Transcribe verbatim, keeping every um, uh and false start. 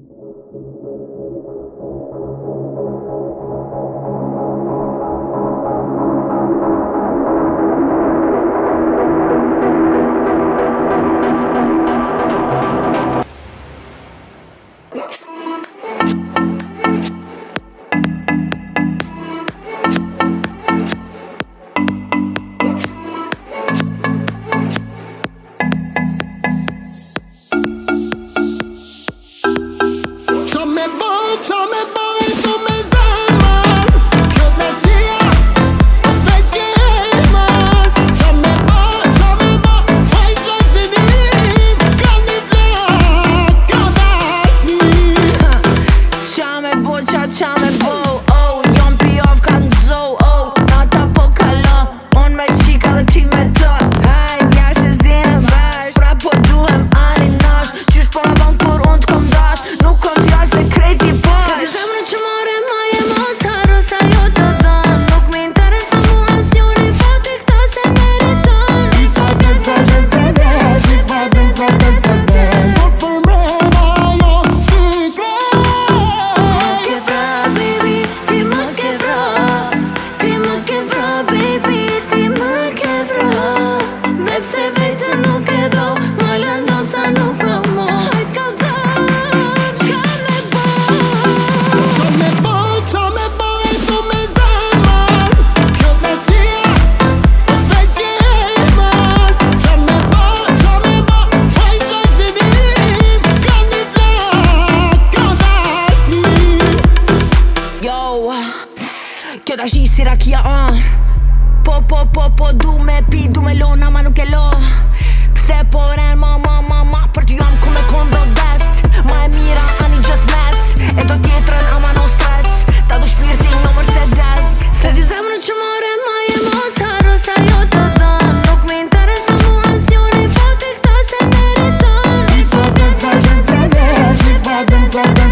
Kjo tash i si rakia, uh. Po, po, po, po, du me pi, du me lona, ma nuk e lo. Pse po ren, ma, ma, ma, ma, për ty jam ku me kondo best. Ma e mira, ani just mess. E do tjetërën, ama no stress. Ta du shpirti, një Mercedes. Se di zemrën që more, ma je mos haro sa jo të don. Nuk me interesu mu ansjoni, po ti këta se meriton. I fa danza, danza, ne, i fa danza, danza.